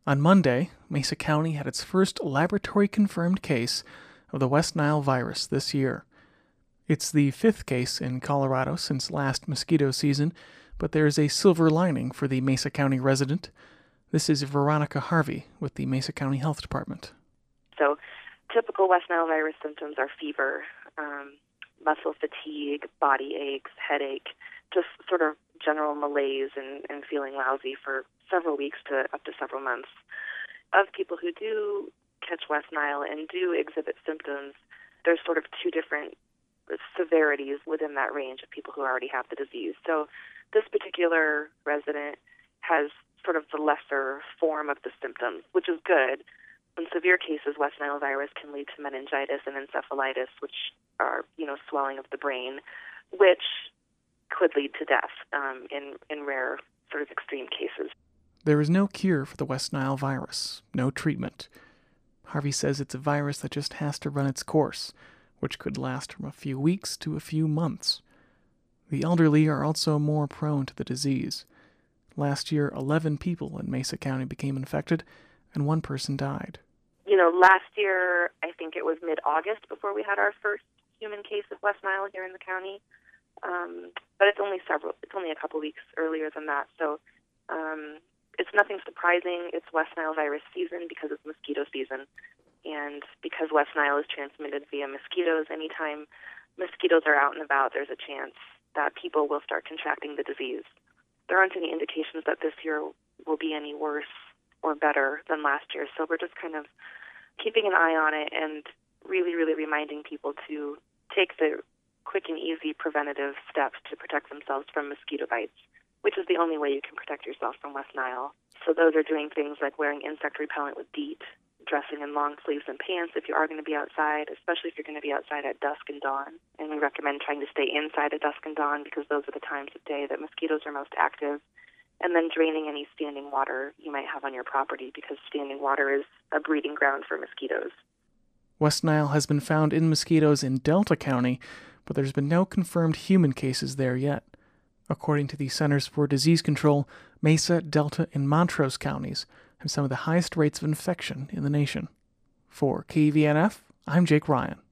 On Monday, Mesa County had its first laboratory-confirmed case of the West Nile virus this year. It's the fifth case in Colorado since last mosquito season, but there's a silver lining for the Mesa County resident. This is Veronica Harvey with the Mesa County Health Department. So typical West Nile virus symptoms are fever, muscle fatigue, body aches, headache, just sort of general malaise and feeling lousy for several weeks to up to several months. Of people who do catch West Nile and do exhibit symptoms, there's sort of two different severities within that range of people who already have the disease. So this particular resident has sort of the lesser form of the symptoms, which is good. In severe cases, West Nile virus can lead to meningitis and encephalitis, which are, swelling of the brain, which could lead to death in rare sort of extreme cases. There is no cure for the West Nile virus, no treatment. Harvey says it's a virus that just has to run its course, which could last from a few weeks to a few months. The elderly are also more prone to the disease. Last year, 11 people in Mesa County became infected, and one person died. Last year, I think it was mid-August before we had our first human case of West Nile here in the county. But it's only a couple weeks earlier than that. So it's nothing surprising. It's West Nile virus season because it's mosquito season. And because West Nile is transmitted via mosquitoes, anytime mosquitoes are out and about, there's a chance that people will start contracting the disease. There aren't any indications that this year will be any worse or better than last year. So we're just kind of keeping an eye on it and really, really reminding people to take the quick and easy preventative steps to protect themselves from mosquito bites, which is the only way you can protect yourself from West Nile. So those are doing things like wearing insect repellent with DEET, dressing in long sleeves and pants if you are going to be outside, especially if you're going to be outside at dusk and dawn. And we recommend trying to stay inside at dusk and dawn because those are the times of day that mosquitoes are most active. And then draining any standing water you might have on your property because standing water is a breeding ground for mosquitoes. West Nile has been found in mosquitoes in Delta County, but there's been no confirmed human cases there yet. According to the Centers for Disease Control, Mesa, Delta, and Montrose counties have some of the highest rates of infection in the nation. For KVNF, I'm Jake Ryan.